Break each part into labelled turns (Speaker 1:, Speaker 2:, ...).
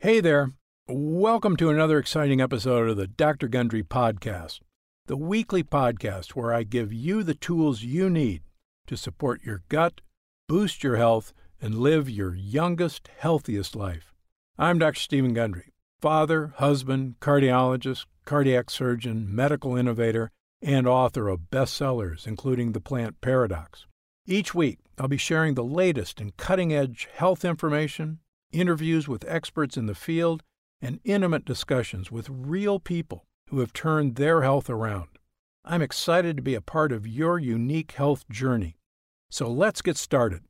Speaker 1: Hey there. Welcome to another exciting episode of the Dr. Gundry Podcast, the weekly podcast where I give you the tools you need to support your gut, boost your health, and live your youngest, healthiest life. I'm Dr. Stephen Gundry, father, husband, cardiologist, cardiac surgeon, medical innovator, and author of bestsellers, including The Plant Paradox. Each week, I'll be sharing the latest and cutting-edge health information, interviews with experts in the field, and intimate discussions with real people who have turned their health around. I'm excited to be a part of your unique health journey. So let's get started.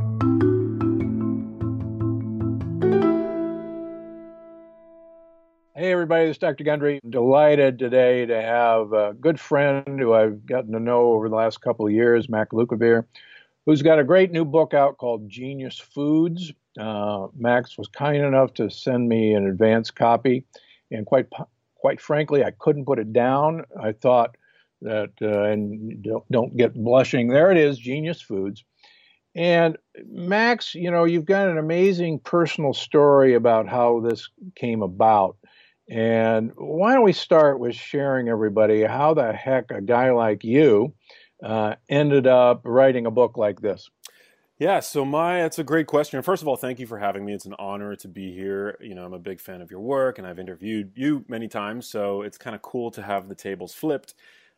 Speaker 1: Hey everybody, this is Dr. Gundry. I'm delighted today to have a good friend who I've gotten to know over the last couple of years, Mac Lukavere, who's got a great new book out called Genius Foods. Max was kind enough to send me an advance copy, and quite frankly, I couldn't put it down. I thought that, and don't get blushing, there it is, Genius Foods. And Max, you've got an amazing personal story about how this came about. And why don't we start with sharing everybody how the heck a guy like you ended up writing a book like this?
Speaker 2: Yeah, so that's a great question. First of all, thank you for having me. It's an honor to be here. I'm a big fan of your work, and I've interviewed you many times, so it's kind of cool to have the tables flipped.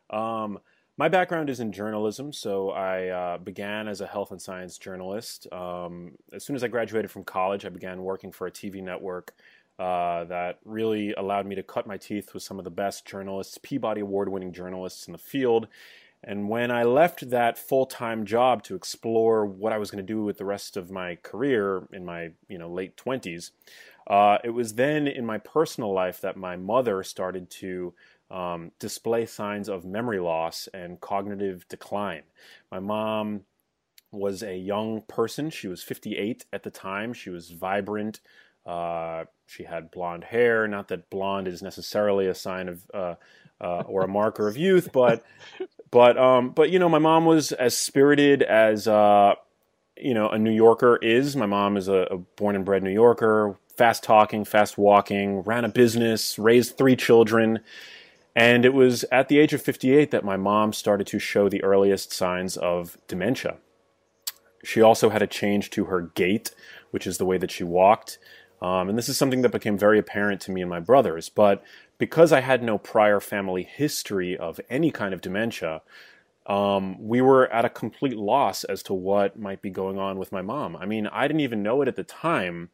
Speaker 2: My background is in journalism, so I began as a health and science journalist. As soon as I graduated from college, I began working for a TV network that really allowed me to cut my teeth with some of the best journalists, Peabody Award-winning journalists in the field. And when I left that full-time job to explore what I was going to do with the rest of my career in my late 20s, it was then in my personal life that my mother started to display signs of memory loss and cognitive decline. My mom was a young person. She was 58 at the time. She was vibrant. She had blonde hair. Not that blonde is necessarily a sign of or a marker of youth, but my mom was as spirited as a New Yorker is. My mom is a born and bred New Yorker, fast talking, fast walking, ran a business, raised 3 children. And it was at the age of 58 that my mom started to show the earliest signs of dementia. She also had a change to her gait, which is the way that she walked. And this is something that became very apparent to me and my brothers. But because I had no prior family history of any kind of dementia, we were at a complete loss as to what might be going on with my mom. I mean, I didn't even know it at the time.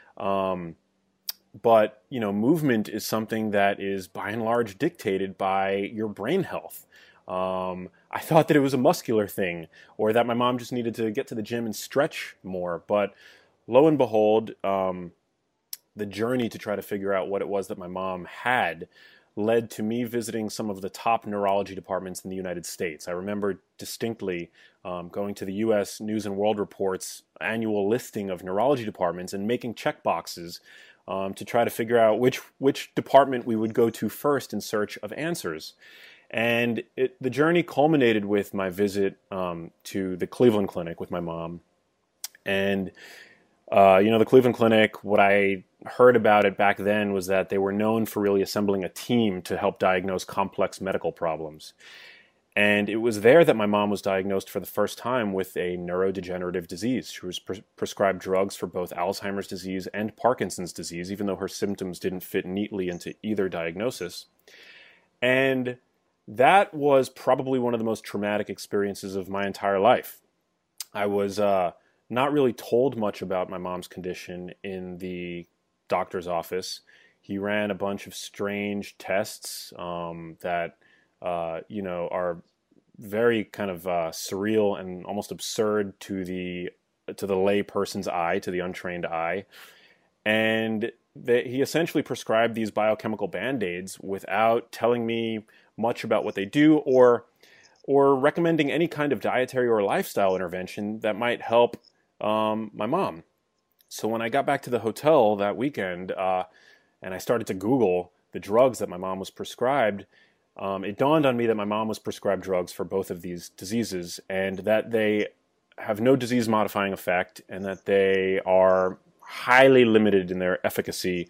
Speaker 2: But movement is something that is by and large dictated by your brain health. I thought that it was a muscular thing, or that my mom just needed to get to the gym and stretch more. But lo and behold, the journey to try to figure out what it was that my mom had led to me visiting some of the top neurology departments in the United States. I remember distinctly going to the U.S. News and World Report's annual listing of neurology departments and making check boxes to try to figure out which department we would go to first in search of answers. And the journey culminated with my visit to the Cleveland Clinic with my mom. And the Cleveland Clinic, what I heard about it back then was that they were known for really assembling a team to help diagnose complex medical problems. And it was there that my mom was diagnosed for the first time with a neurodegenerative disease. She was prescribed drugs for both Alzheimer's disease and Parkinson's disease, even though her symptoms didn't fit neatly into either diagnosis. And that was probably one of the most traumatic experiences of my entire life. I was not really told much about my mom's condition in the doctor's office. He ran a bunch of strange tests that are very kind of surreal and almost absurd to the lay person's eye, to the untrained eye. And he essentially prescribed these biochemical band-aids without telling me much about what they do or recommending any kind of dietary or lifestyle intervention that might help my mom. So when I got back to the hotel that weekend and I started to Google the drugs that my mom was prescribed, it dawned on me that my mom was prescribed drugs for both of these diseases and that they have no disease-modifying effect and that they are highly limited in their efficacy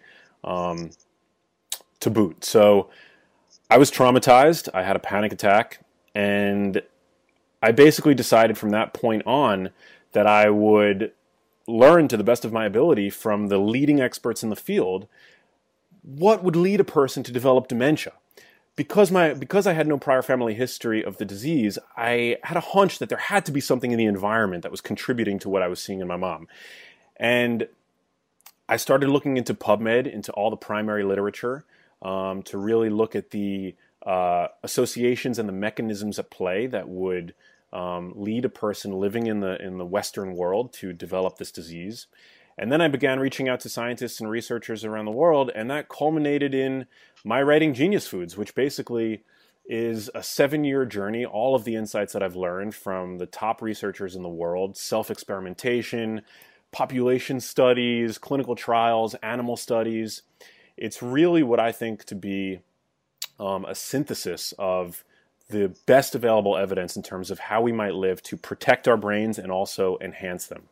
Speaker 2: to boot. So I was traumatized. I had a panic attack, and I basically decided from that point on that I would learn to the best of my ability from the leading experts in the field what would lead a person to develop dementia. Because I had no prior family history of the disease, I had a hunch that there had to be something in the environment that was contributing to what I was seeing in my mom. And I started looking into PubMed, into all the primary literature, to really look at the associations and the mechanisms at play that would lead a person living in the Western world to develop this disease. And then I began reaching out to scientists and researchers around the world, and that culminated in my writing Genius Foods, which basically is a 7-year journey, all of the insights that I've learned from the top researchers in the world, self-experimentation, population studies, clinical trials, animal studies. It's really what I think to be a synthesis of the best available evidence in terms of how we might live to protect our brains and also enhance them.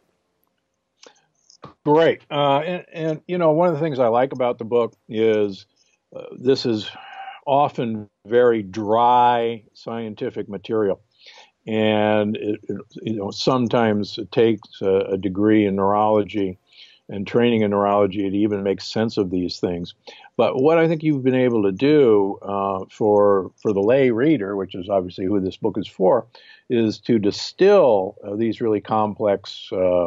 Speaker 1: Great. And, you know, one of the things I like about the book is this is often very dry scientific material. And, sometimes it takes a degree in neurology and training in neurology to even make sense of these things. But what I think you've been able to do for the lay reader, which is obviously who this book is for, is to distill these really complex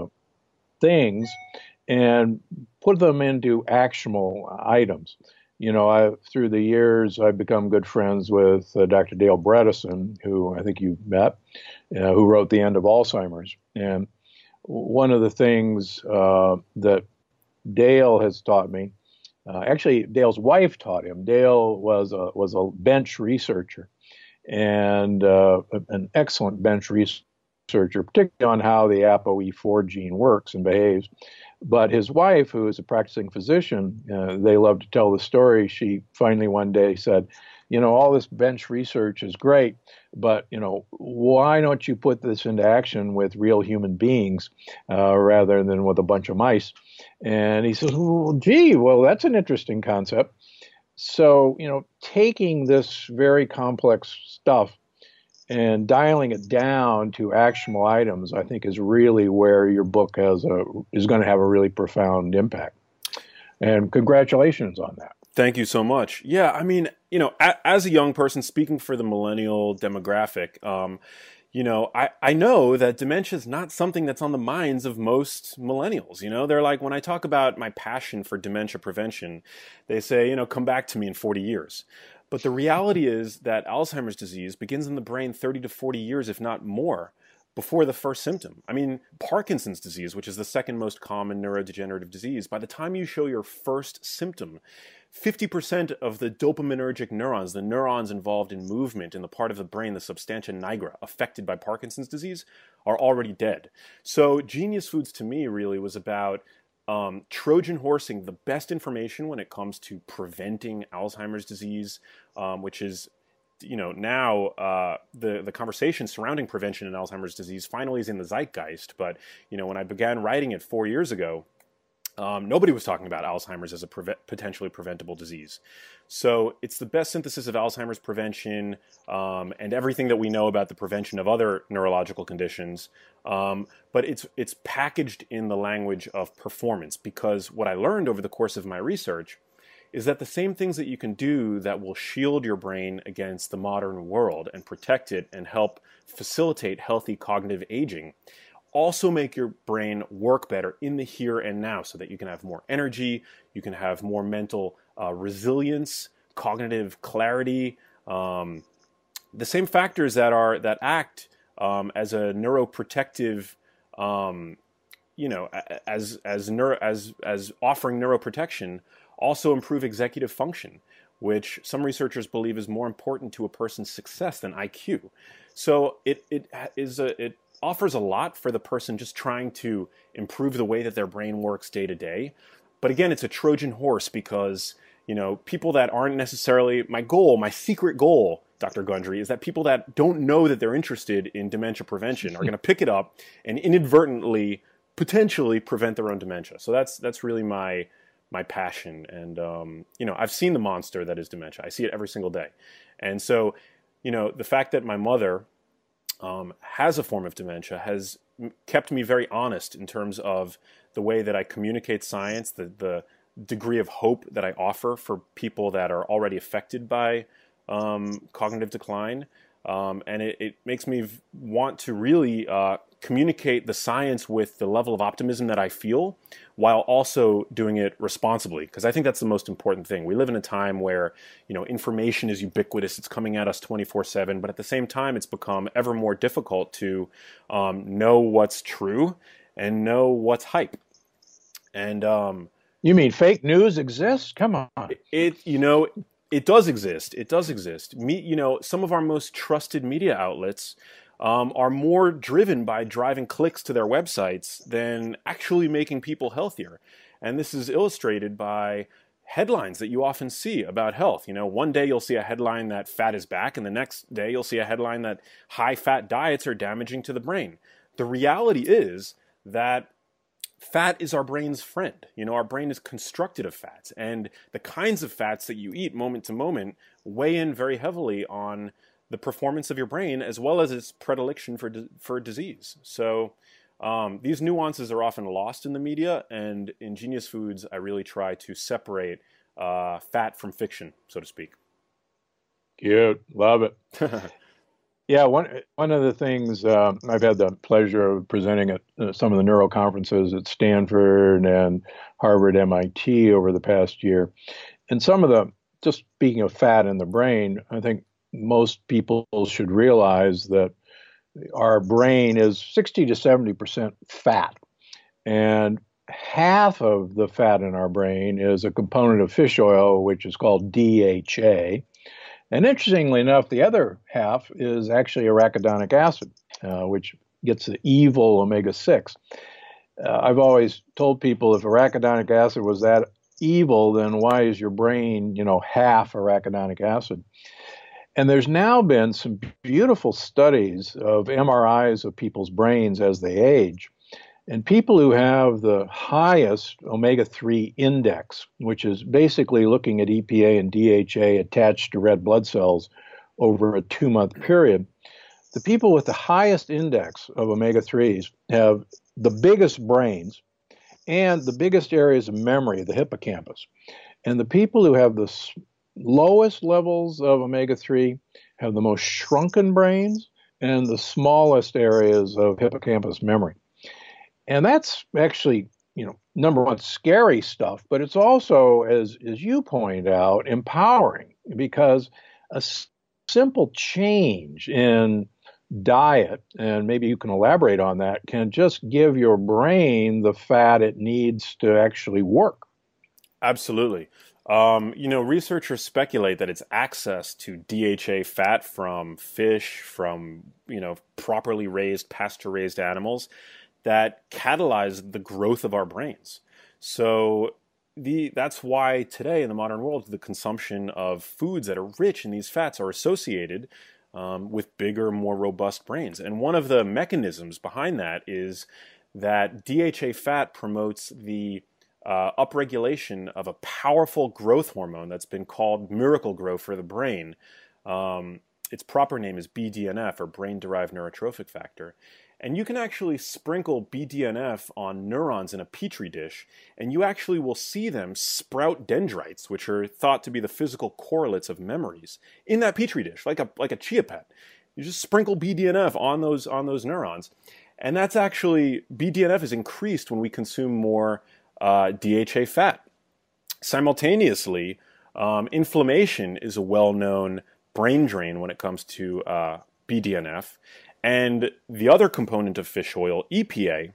Speaker 1: things and put them into actionable items. You know, through the years, I've become good friends with Dr. Dale Bredesen, who I think you've met, who wrote The End of Alzheimer's. And one of the things that Dale has taught me, actually Dale's wife taught him. Dale was a bench researcher, and an excellent bench researcher, particularly on how the ApoE4 gene works and behaves. But his wife, who is a practicing physician, they love to tell the story. She finally one day said, you know, all this bench research is great, but, you know, why don't you put this into action with real human beings rather than with a bunch of mice? And he says, well, gee, well, that's an interesting concept. So, you know, taking this very complex stuff and dialing it down to actionable items, I think, is really where your book is going to have a really profound impact. And congratulations on that.
Speaker 2: Thank you so much. Yeah, I mean, you know, as a young person speaking for the millennial demographic, you know, I know that dementia is not something that's on the minds of most millennials. You know, they're like, when I talk about my passion for dementia prevention, they say, you know, come back to me in 40 years. But the reality is that Alzheimer's disease begins in the brain 30 to 40 years, if not more, before the first symptom. I mean, Parkinson's disease, which is the second most common neurodegenerative disease, by the time you show your first symptom, 50% of the dopaminergic neurons, the neurons involved in movement in the part of the brain, the substantia nigra, affected by Parkinson's disease, are already dead. So Genius Foods to me really was about Trojan horsing the best information when it comes to preventing Alzheimer's disease, which is, you know, now the conversation surrounding prevention in Alzheimer's disease finally is in the zeitgeist. But, you know, when I began writing it 4 years ago, nobody was talking about Alzheimer's as a potentially preventable disease. So it's the best synthesis of Alzheimer's prevention and everything that we know about the prevention of other neurological conditions. But it's packaged in the language of performance, because what I learned over the course of my research is that the same things that you can do that will shield your brain against the modern world and protect it and help facilitate healthy cognitive aging also make your brain work better in the here and now, so that you can have more energy, you can have more mental resilience, cognitive clarity, the same factors that act as a neuroprotective, you know, as offering neuroprotection, also improve executive function, which some researchers believe is more important to a person's success than IQ. So it offers a lot for the person just trying to improve the way that their brain works day to day. But again, it's a Trojan horse, because, you know, people that aren't necessarily my secret goal, Dr. Gundry, is that people that don't know that they're interested in dementia prevention are going to pick it up and inadvertently potentially prevent their own dementia. So that's really my passion. And I've seen the monster that is dementia. I see it every single day. And so, the fact that my mother has a form of dementia has kept me very honest in terms of the way that I communicate science, the degree of hope that I offer for people that are already affected by cognitive decline. And it makes me want to really communicate the science with the level of optimism that I feel, while also doing it responsibly, because I think that's the most important thing. We live in a time where information is ubiquitous; it's coming at us 24/7. But at the same time, it's become ever more difficult to know what's true and know what's hype. And
Speaker 1: you mean fake news exists? Come on.
Speaker 2: It does exist. It does exist. Some of our most trusted media outlets are more driven by driving clicks to their websites than actually making people healthier. And this is illustrated by headlines that you often see about health. One day you'll see a headline that fat is back, and the next day you'll see a headline that high-fat diets are damaging to the brain. The reality is that fat is our brain's friend. Our brain is constructed of fats, and the kinds of fats that you eat moment to moment weigh in very heavily on the performance of your brain, as well as its predilection for disease. So these nuances are often lost in the media, and in Genius Foods, I really try to separate fat from fiction, so to speak.
Speaker 1: Cute. Love it. Yeah, one of the things I've had the pleasure of presenting at some of the neuro conferences at Stanford and Harvard, MIT over the past year. And just speaking of fat in the brain, I think most people should realize that our brain is 60 to 70% fat. And half of the fat in our brain is a component of fish oil, which is called DHA. And interestingly enough, the other half is actually arachidonic acid, which gets the evil omega-6. I've always told people if arachidonic acid was that evil, then why is your brain, half arachidonic acid? And there's now been some beautiful studies of MRIs of people's brains as they age. And people who have the highest omega-3 index, which is basically looking at EPA and DHA attached to red blood cells over a 2-month period, the people with the highest index of omega-3s have the biggest brains and the biggest areas of memory, the hippocampus. And the people who have the lowest levels of omega-3 have the most shrunken brains and the smallest areas of hippocampus memory. And that's actually, number one, scary stuff, but it's also, as you point out, empowering, because a simple change in diet, and maybe you can elaborate on that, can just give your brain the fat it needs to actually work.
Speaker 2: Absolutely. Researchers speculate that it's access to DHA fat from fish, from, properly raised, pasture-raised animals that catalyze the growth of our brains. So that's why today in the modern world, the consumption of foods that are rich in these fats are associated with bigger, more robust brains. And one of the mechanisms behind that is that DHA fat promotes the upregulation of a powerful growth hormone that's been called Miracle-Gro for the brain. Its proper name is BDNF, or brain-derived neurotrophic factor. And you can actually sprinkle BDNF on neurons in a petri dish, and you actually will see them sprout dendrites, which are thought to be the physical correlates of memories, in that petri dish, like a chia pet. You just sprinkle BDNF on those neurons, and that's actually, BDNF is increased when we consume more DHA fat. Simultaneously, inflammation is a well-known brain drain when it comes to BDNF. And the other component of fish oil, EPA,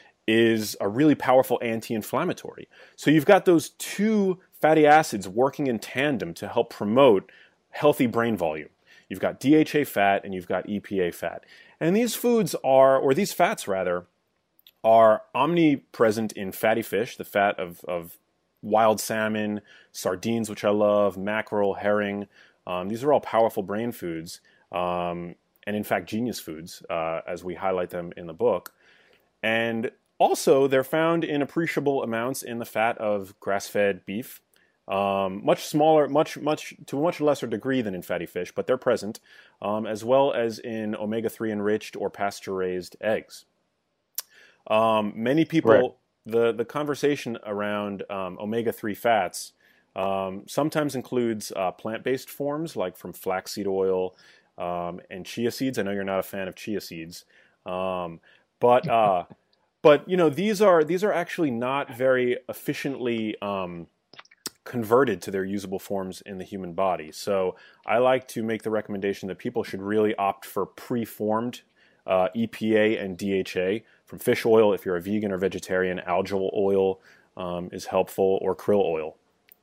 Speaker 2: is a really powerful anti-inflammatory. So you've got those two fatty acids working in tandem to help promote healthy brain volume. You've got DHA fat and you've got EPA fat. And these foods these fats rather, are omnipresent in fatty fish, the fat of wild salmon, sardines, which I love, mackerel, herring. These are all powerful brain foods. And in fact, genius foods, as we highlight them in the book. And Also, they're found in appreciable amounts in the fat of grass-fed beef. Much smaller, to a much lesser degree than in fatty fish, but they're present, as well as in omega-3 enriched or pasture-raised eggs. Many people, the conversation around omega-3 fats sometimes includes plant-based forms, like from flaxseed oil and chia seeds. I know you're not a fan of chia seeds, but you know, these are actually not very efficiently converted to their usable forms in the human body. So I like to make the recommendation that people should really opt for preformed EPA and DHA from fish oil. If you're a vegan or vegetarian, algal oil is helpful, or krill oil.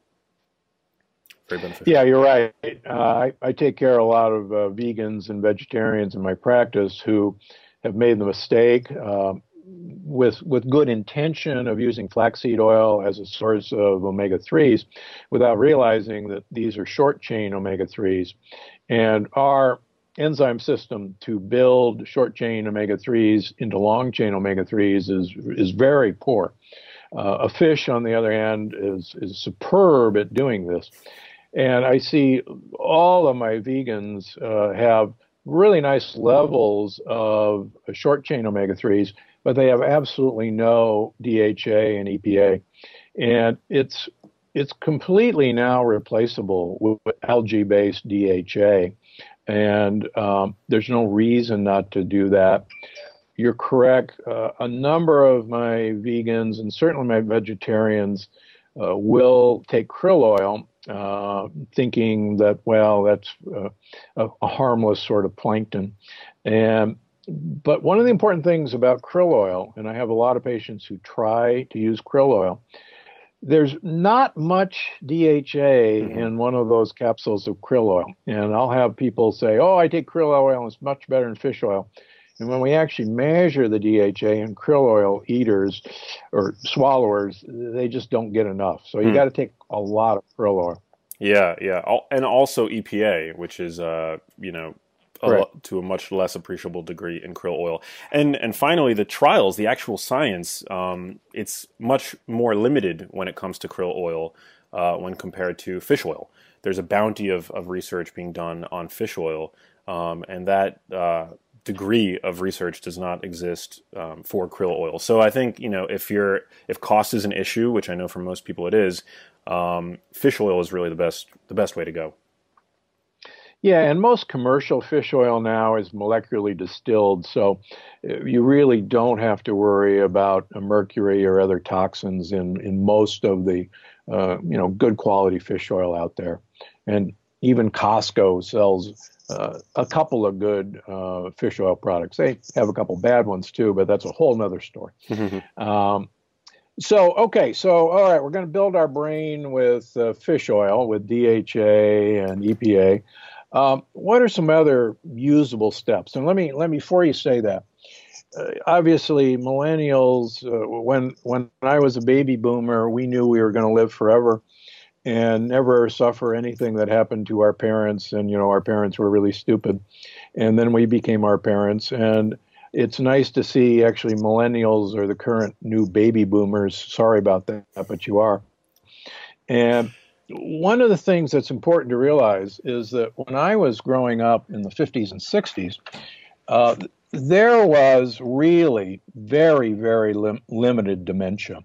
Speaker 2: Very beneficial.
Speaker 3: Yeah, you're right. I take care of a lot of vegans and vegetarians in my practice who have made the mistake with good intention of using flaxseed oil as a source of omega-3s without realizing that these are short-chain omega-3s. And our enzyme system to build short-chain omega-3s into long-chain omega-3s is very poor. A fish, on the other hand, is superb at doing this. And I see all of my vegans have really nice levels of short-chain omega-3s, but they have absolutely no DHA and EPA. And it's completely now replaceable with algae-based DHA. And there's no reason not to do that. You're correct. A number of my vegans and certainly my vegetarians will take krill oil, thinking that, well, that's a harmless sort of plankton. But one of the important things about krill oil, and I have a lot of patients who try to use krill oil, there's not much DHA in one of those capsules of krill oil. And I'll have people say, oh, I take krill oil and it's much better than fish oil. And when we actually measure the DHA in krill oil eaters or swallowers, they just don't get enough. So you got to take a lot of krill oil.
Speaker 2: Yeah, yeah. And also EPA, which is, you know, to a much less appreciable degree in krill oil. And finally, the trials, the actual science, it's much more limited when it comes to krill oil when compared to fish oil. There's a bounty of research being done on fish oil, and that degree of research does not exist for krill oil. So I think, you know, if cost is an issue, which I know for most people it is, fish oil is really the best way to go.
Speaker 3: Yeah, and most commercial fish oil now is molecularly distilled, so you really don't have to worry about mercury or other toxins in most of the good quality fish oil out there. And even Costco sells a couple of good fish oil products. They have a couple bad ones too, but that's a whole nother story. All right, we're going to build our brain with fish oil, with DHA and EPA. What are some other usable steps? And let me before you say that, obviously millennials, when I was a baby boomer, we knew we were going to live forever and never suffer anything that happened to our parents. And, you know, our parents were really stupid. And then we became our parents. And it's nice to see actually millennials are the current new baby boomers. Sorry about that, but you are. And one of the things that's important to realize is that when I was growing up in the 50s and 60s, there was really very, very limited dementia.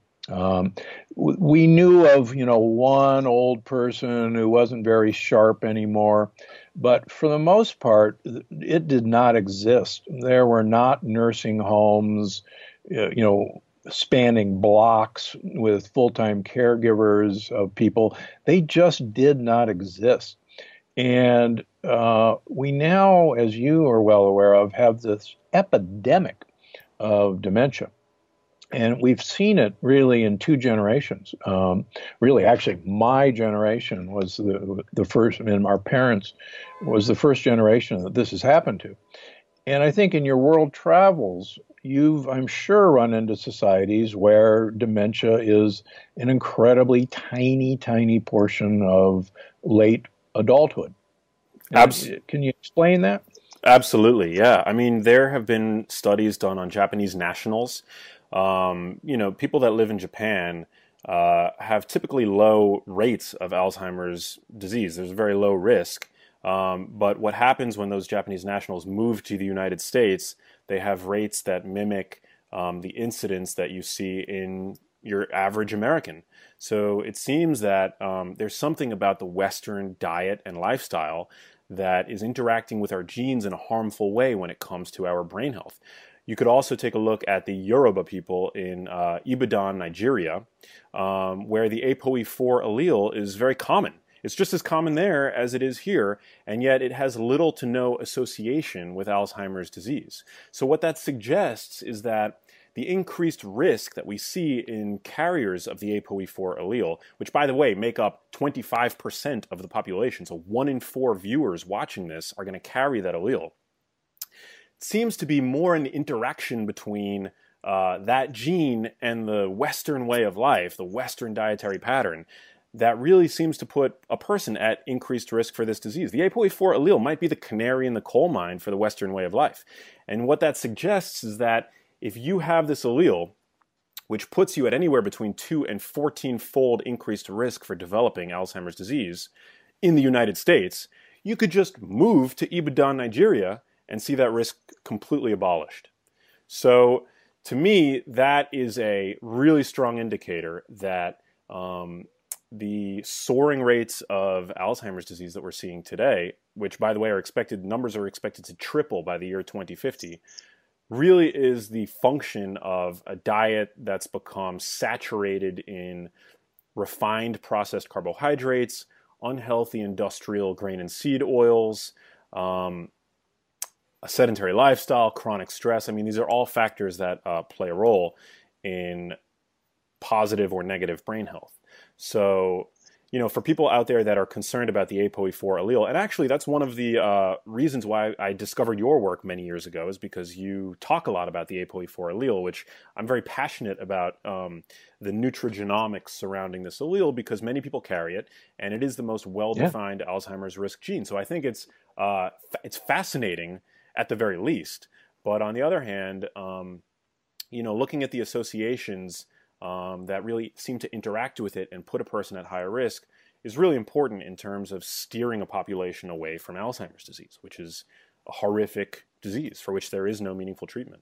Speaker 3: We knew of, one old person who wasn't very sharp anymore, but for the most part, it did not exist. There were not nursing homes, spanning blocks with full-time caregivers of people. They just did not exist. And we now, as you are well aware of, have this epidemic of dementia. And we've seen it really in two generations. Actually, my generation was the first, and our parents was the first generation that this has happened to. And I think in your world travels, you've, I'm sure, run into societies where dementia is an incredibly tiny, tiny portion of late adulthood. Can you explain that?
Speaker 2: Absolutely, yeah. I mean, there have been studies done on Japanese nationals People that live in Japan have typically low rates of Alzheimer's disease. There's a very low risk. But what happens when those Japanese nationals move to the United States, they have rates that mimic the incidence that you see in your average American. So it seems that there's something about the Western diet and lifestyle that is interacting with our genes in a harmful way when it comes to our brain health. You could also take a look at the Yoruba people in Ibadan, Nigeria, where the ApoE4 allele is very common. It's just as common there as it is here, and yet it has little to no association with Alzheimer's disease. So what that suggests is that the increased risk that we see in carriers of the ApoE4 allele, which, by the way, make up 25% of the population, so 1 in 4 viewers watching this are going to carry that allele, seems to be more an interaction between that gene and the Western way of life, the Western dietary pattern, that really seems to put a person at increased risk for this disease. The ApoE4 allele might be the canary in the coal mine for the Western way of life. And what that suggests is that if you have this allele, which puts you at anywhere between 2 and 14-fold increased risk for developing Alzheimer's disease in the United States, you could just move to Ibadan, Nigeria, and see that risk completely abolished. So to me, that is a really strong indicator that the soaring rates of Alzheimer's disease that we're seeing today, which, by the way, numbers are expected to triple by the year 2050, really is the function of a diet that's become saturated in refined processed carbohydrates, unhealthy industrial grain and seed oils, a sedentary lifestyle, chronic stress. I mean, these are all factors that play a role in positive or negative brain health. So, for people out there that are concerned about the ApoE4 allele, and actually that's one of the reasons why I discovered your work many years ago, is because you talk a lot about the ApoE4 allele, which I'm very passionate about the nutrigenomics surrounding this allele, because many people carry it, and it is the most well-defined Alzheimer's risk gene. So I think it's fascinating at the very least. But on the other hand, looking at the associations that really seem to interact with it and put a person at higher risk is really important in terms of steering a population away from Alzheimer's disease, which is a horrific disease for which there is no meaningful treatment.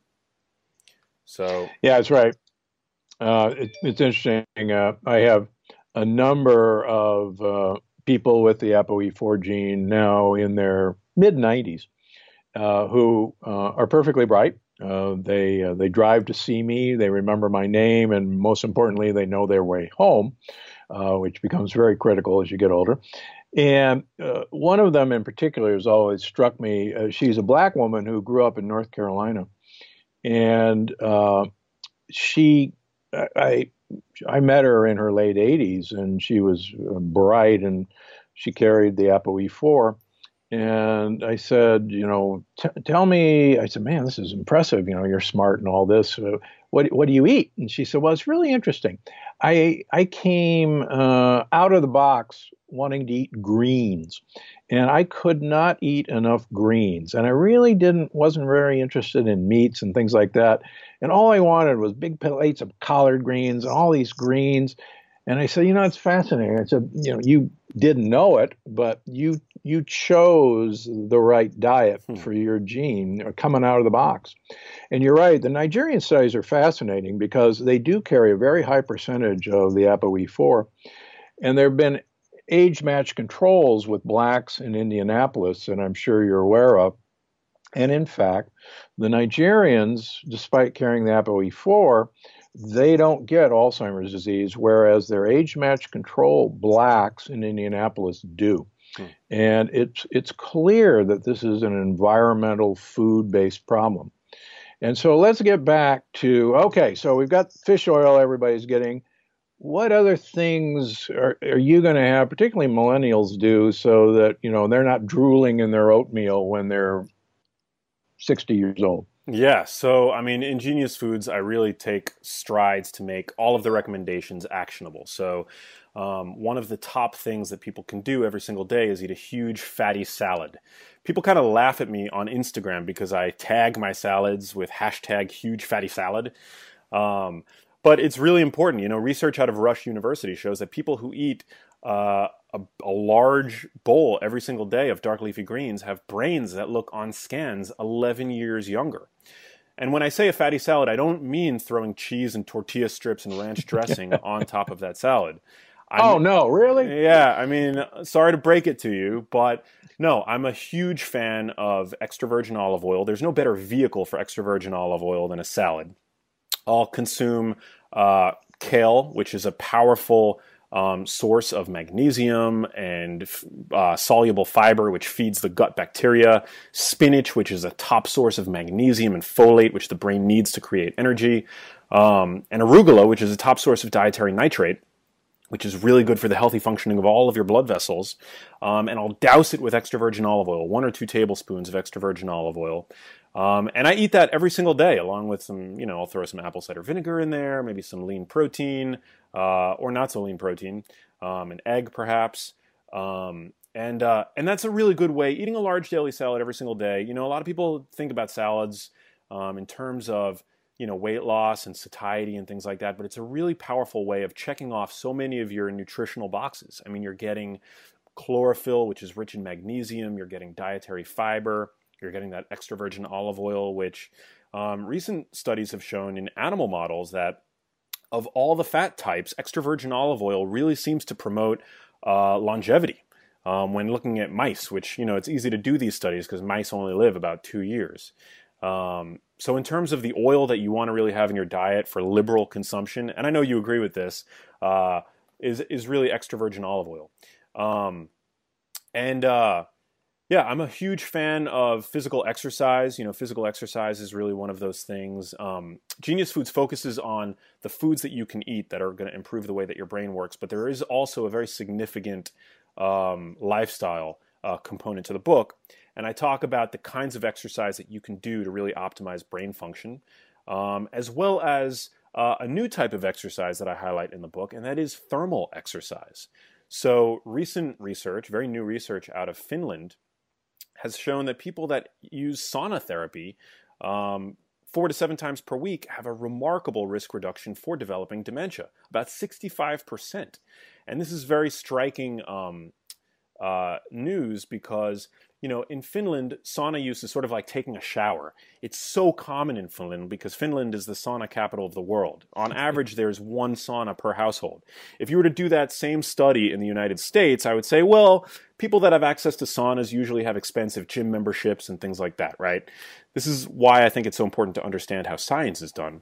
Speaker 2: So
Speaker 3: yeah, that's right. It's interesting. I have a number of people with the ApoE4 gene now in their mid-90s who are perfectly bright. They drive to see me, they remember my name, and most importantly, they know their way home, which becomes very critical as you get older. And one of them in particular has always struck me. She's a black woman who grew up in North Carolina, and I met her in her late 80s, and she was bright, and she carried the ApoE4. And I said, tell me, I said, man, this is impressive. You're smart and all this. What do you eat? And she said, well, it's really interesting. I came out of the box wanting to eat greens, and I could not eat enough greens. And I really wasn't very interested in meats and things like that. And all I wanted was big plates of collard greens and all these greens. And I said, it's fascinating. I said, you didn't know it, but you chose the right diet for your gene coming out of the box. And you're right, the Nigerian studies are fascinating because they do carry a very high percentage of the ApoE4. And there have been age-matched controls with blacks in Indianapolis, and I'm sure you're aware of. And in fact, the Nigerians, despite carrying the ApoE4, they don't get Alzheimer's disease, whereas their age-matched control blacks in Indianapolis do. And it's clear that this is an environmental food-based problem. And so let's get back to, okay, so we've got fish oil everybody's getting. What other things are you going to have, particularly millennials do, so that, they're not drooling in their oatmeal when they're 60 years old?
Speaker 2: Yeah, so in Genius Foods, I really take strides to make all of the recommendations actionable. So one of the top things that people can do every single day is eat a huge fatty salad. People kind of laugh at me on Instagram because I tag my salads with hashtag huge fatty salad. But it's really important. You know, research out of Rush University shows that people who eat a large bowl every single day of dark leafy greens have brains that look on scans 11 years younger. And when I say a fatty salad, I don't mean throwing cheese and tortilla strips and ranch dressing on top of that salad.
Speaker 3: Oh, no, really?
Speaker 2: Yeah, I mean, sorry to break it to you, but no, I'm a huge fan of extra virgin olive oil. There's no better vehicle for extra virgin olive oil than a salad. I'll consume kale, which is a powerful source of magnesium and soluble fiber, which feeds the gut bacteria. Spinach, which is a top source of magnesium and folate, which the brain needs to create energy. And arugula, which is a top source of dietary nitrate, which is really good for the healthy functioning of all of your blood vessels. And I'll douse it with extra virgin olive oil, 1 or 2 tablespoons of extra virgin olive oil. And I eat that every single day, along with some, you know, I'll throw some apple cider vinegar in there, maybe some lean protein, or not so lean protein, an egg perhaps. And that's a really good way, eating a large daily salad every single day. You know, a lot of people think about salads in terms of, you know, weight loss and satiety and things like that, but it's a really powerful way of checking off so many of your nutritional boxes. I mean, you're getting chlorophyll, which is rich in magnesium, you're getting dietary fiber, you're getting that extra virgin olive oil, which recent studies have shown in animal models that of all the fat types, extra virgin olive oil really seems to promote longevity. When looking at mice, which, you know, it's easy to do these studies because mice only live about 2 years. So in terms of the oil that you want to really have in your diet for liberal consumption, and I know you agree with this, is really extra virgin olive oil. Yeah, I'm a huge fan of physical exercise. You know, physical exercise is really one of those things. Genius Foods focuses on the foods that you can eat that are going to improve the way that your brain works, but there is also a very significant lifestyle component to the book. And I talk about the kinds of exercise that you can do to really optimize brain function, as well as a new type of exercise that I highlight in the book, and that is thermal exercise. So recent research, very new research out of Finland, has shown that people that use sauna therapy 4 to 7 times per week have a remarkable risk reduction for developing dementia, about 65%. And this is very striking news because, you know, in Finland, sauna use is sort of like taking a shower. It's so common in Finland because Finland is the sauna capital of the world. On average, there's 1 sauna per household. If you were to do that same study in the United States, I would say, well, people that have access to saunas usually have expensive gym memberships and things like that, right? This is why I think it's so important to understand how science is done.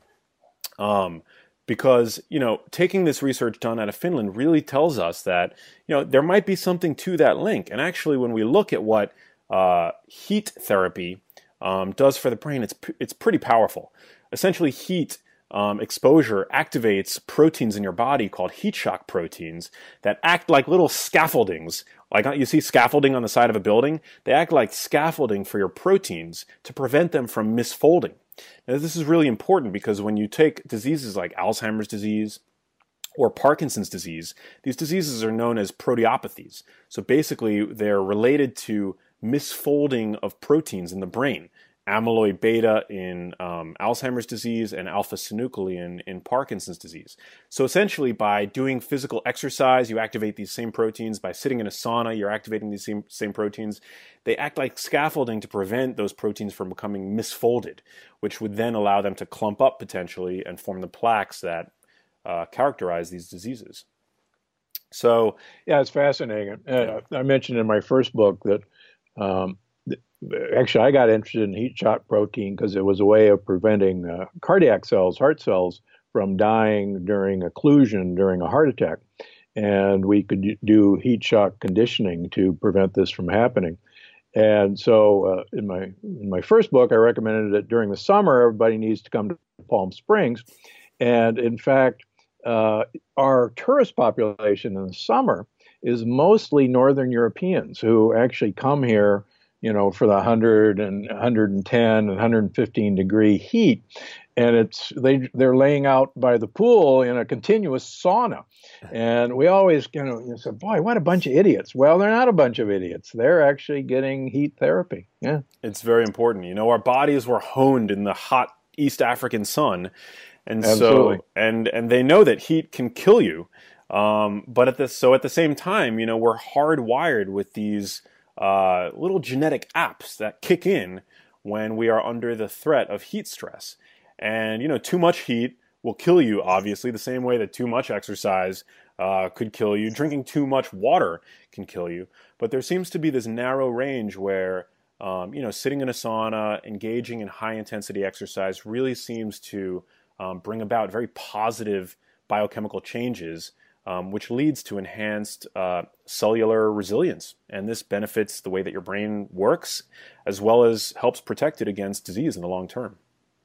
Speaker 2: Because, you know, taking this research done out of Finland really tells us that, you know, there might be something to that link. And actually, when we look at what heat therapy does for the brain, it's pretty powerful. Essentially, heat exposure activates proteins in your body called heat shock proteins that act like little scaffoldings. Like you see scaffolding on the side of a building, they act like scaffolding for your proteins to prevent them from misfolding. Now, this is really important because when you take diseases like Alzheimer's disease or Parkinson's disease, these diseases are known as proteopathies. So basically, they're related to misfolding of proteins in the brain. Amyloid beta in Alzheimer's disease and alpha-synuclein in Parkinson's disease. So essentially, by doing physical exercise, you activate these same proteins. By sitting in a sauna, you're activating these same proteins. They act like scaffolding to prevent those proteins from becoming misfolded, which would then allow them to clump up potentially and form the plaques that characterize these diseases. So,
Speaker 3: yeah, it's fascinating. I mentioned in my first book that actually, I got interested in heat shock protein because it was a way of preventing cardiac cells, heart cells, from dying during occlusion during a heart attack. And we could do heat shock conditioning to prevent this from happening. And so in my first book, I recommended that during the summer, everybody needs to come to Palm Springs. And in fact, our tourist population in the summer is mostly Northern Europeans who actually come here, you know, for the 100 and 110 and 115 degree heat. And they're laying out by the pool in a continuous sauna. And we always, you know, say, boy, what a bunch of idiots. Well, they're not a bunch of idiots. They're actually getting heat therapy. Yeah.
Speaker 2: It's very important. You know, our bodies were honed in the hot East African sun. And
Speaker 3: Absolutely.
Speaker 2: so, and they know that heat can kill you. But at the same time, we're hardwired with these little genetic apps that kick in when we are under the threat of heat stress. And, too much heat will kill you, obviously, the same way that too much exercise could kill you. Drinking too much water can kill you. But there seems to be this narrow range where, sitting in a sauna, engaging in high-intensity exercise really seems to bring about very positive biochemical changes, which leads to enhanced cellular resilience. And this benefits the way that your brain works, as well as helps protect it against disease in the long term.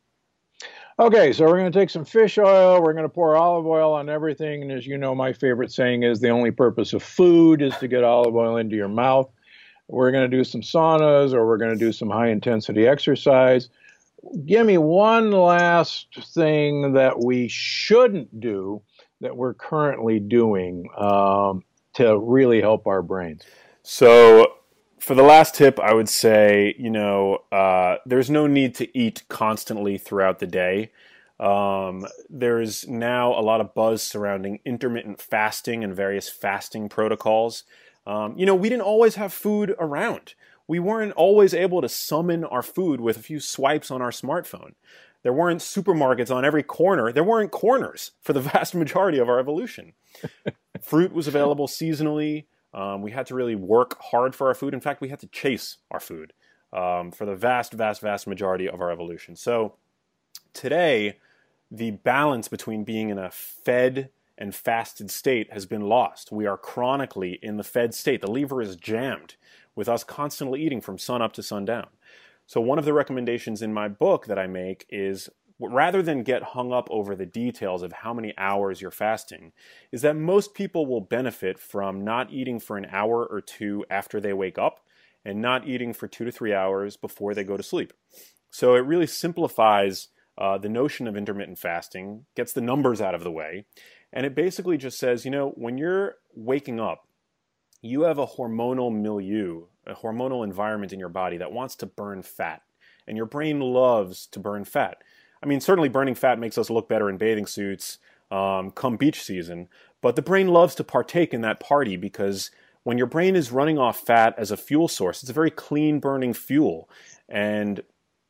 Speaker 3: Okay, so we're going to take some fish oil. We're going to pour olive oil on everything. And as you know, my favorite saying is the only purpose of food is to get olive oil into your mouth. We're going to do some saunas, or we're going to do some high-intensity exercise. Give me one last thing that we shouldn't do that we're currently doing to really help our brains.
Speaker 2: So for the last tip, I would say, there's no need to eat constantly throughout the day. There's now a lot of buzz surrounding intermittent fasting and various fasting protocols. We didn't always have food around. We weren't always able to summon our food with a few swipes on our smartphone. There weren't supermarkets on every corner. There weren't corners for the vast majority of our evolution. Fruit was available seasonally. We had to really work hard for our food. In fact, we had to chase our food for the vast, vast, vast majority of our evolution. So today, the balance between being in a fed and fasted state has been lost. We are chronically in the fed state. The lever is jammed with us constantly eating from sun up to sundown. So one of the recommendations in my book that I make is, rather than get hung up over the details of how many hours you're fasting, is that most people will benefit from not eating for an hour or two after they wake up and not eating for 2 to 3 hours before they go to sleep. So it really simplifies the notion of intermittent fasting, gets the numbers out of the way, and it basically just says, when you're waking up, you have a hormonal milieu, a hormonal environment in your body that wants to burn fat. And your brain loves to burn fat. I mean, certainly burning fat makes us look better in bathing suits come beach season. But the brain loves to partake in that party because when your brain is running off fat as a fuel source, it's a very clean burning fuel. And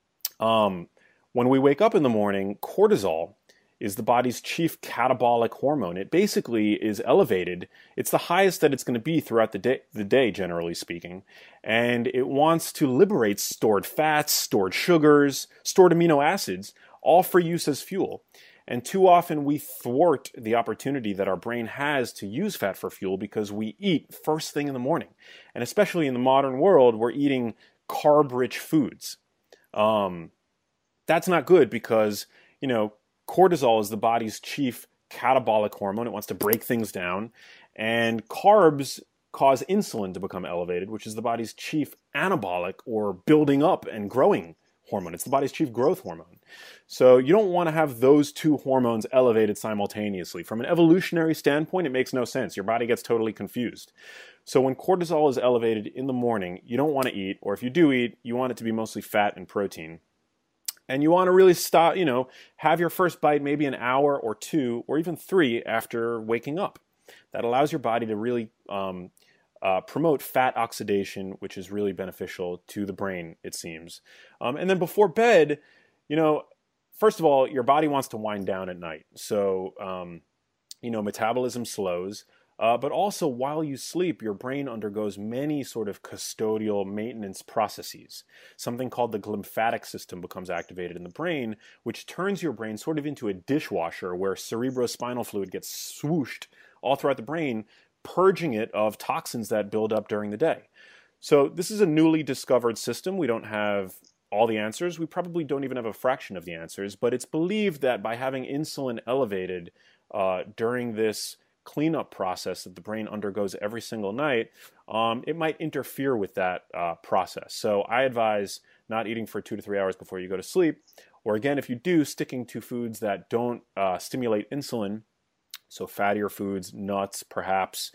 Speaker 2: when we wake up in the morning, cortisol is the body's chief catabolic hormone. It basically is elevated. It's the highest that it's going to be throughout the day, generally speaking. And it wants to liberate stored fats, stored sugars, stored amino acids, all for use as fuel. And too often we thwart the opportunity that our brain has to use fat for fuel because we eat first thing in the morning. And especially in the modern world, we're eating carb-rich foods. That's not good because, cortisol is the body's chief catabolic hormone. It wants to break things down. And carbs cause insulin to become elevated, which is the body's chief anabolic or building up and growing hormone. It's the body's chief growth hormone. So you don't want to have those two hormones elevated simultaneously. From an evolutionary standpoint, it makes no sense. Your body gets totally confused. So when cortisol is elevated in the morning, you don't want to eat, or if you do eat, you want it to be mostly fat and protein. And you want to really stop, have your first bite maybe an hour or 2 or even 3 after waking up. That allows your body to really promote fat oxidation, which is really beneficial to the brain, it seems. And then before bed, first of all, your body wants to wind down at night. So, metabolism slows. But also, while you sleep, your brain undergoes many sort of custodial maintenance processes. Something called the glymphatic system becomes activated in the brain, which turns your brain sort of into a dishwasher where cerebrospinal fluid gets swooshed all throughout the brain, purging it of toxins that build up during the day. So this is a newly discovered system. We don't have all the answers. We probably don't even have a fraction of the answers, but it's believed that by having insulin elevated during this cleanup process that the brain undergoes every single night, it might interfere with that process. So I advise not eating for 2 to 3 hours before you go to sleep, or again, if you do, sticking to foods that don't stimulate insulin, so fattier foods, nuts perhaps,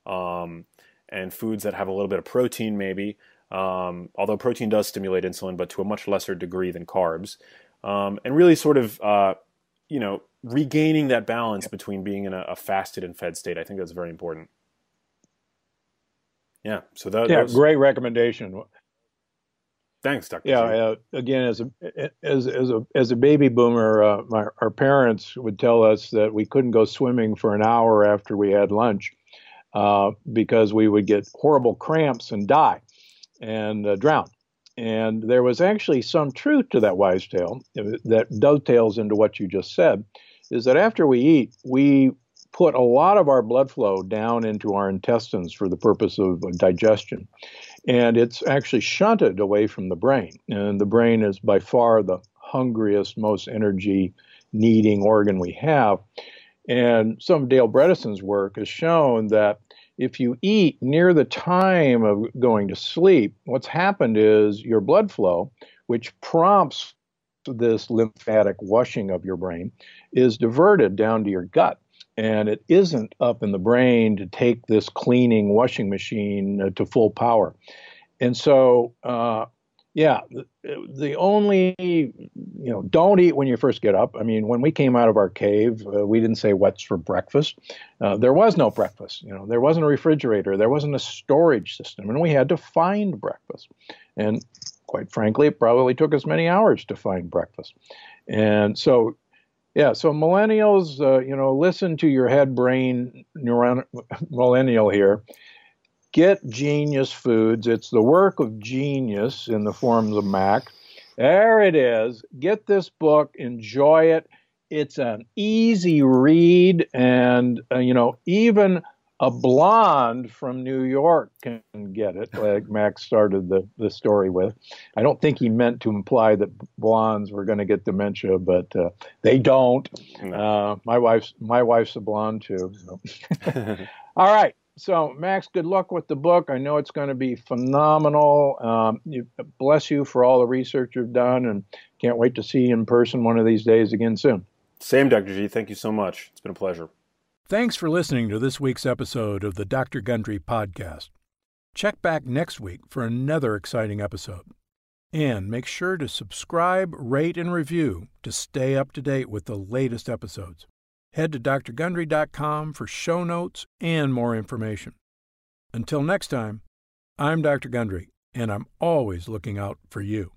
Speaker 2: and foods that have a little bit of protein maybe, although protein does stimulate insulin, but to a much lesser degree than carbs, and really sort of regaining that balance between being in a fasted and fed state. I think that's very important. Yeah. So
Speaker 3: great recommendation.
Speaker 2: Thanks, Dr.
Speaker 3: Yeah. Again, as a baby boomer, our parents would tell us that we couldn't go swimming for an hour after we had lunch because we would get horrible cramps and die and drown. And there was actually some truth to that wise tale that dovetails into what you just said, is that after we eat, we put a lot of our blood flow down into our intestines for the purpose of digestion. And it's actually shunted away from the brain. And the brain is by far the hungriest, most energy needing organ we have. And some of Dale Bredesen's work has shown that if you eat near the time of going to sleep, what's happened is your blood flow, which prompts this lymphatic washing of your brain, is diverted down to your gut. And it isn't up in the brain to take this cleaning washing machine to full power. And so, the only, don't eat when you first get up. I mean, when we came out of our cave, we didn't say what's for breakfast. There was no breakfast. There wasn't a refrigerator. There wasn't a storage system. And we had to find breakfast. And quite frankly, it probably took us many hours to find breakfast. And so, so millennials, listen to your head brain millennial here. Get Genius Foods. It's the work of genius in the forms of Mac. There it is. Get this book. Enjoy it. It's an easy read. And, even a blonde from New York can get it, like Mac started the story with. I don't think he meant to imply that blondes were going to get dementia, but they don't.
Speaker 2: No.
Speaker 3: My wife's a blonde, too. So. All right. So, Max, good luck with the book. I know it's going to be phenomenal. Bless you for all the research you've done, and can't wait to see you in person one of these days again soon.
Speaker 2: Same, Dr. G. Thank you so much. It's been a pleasure.
Speaker 1: Thanks for listening to this week's episode of the Dr. Gundry Podcast. Check back next week for another exciting episode. And make sure to subscribe, rate, and review to stay up to date with the latest episodes. Head to drgundry.com for show notes and more information. Until next time, I'm Dr. Gundry, and I'm always looking out for you.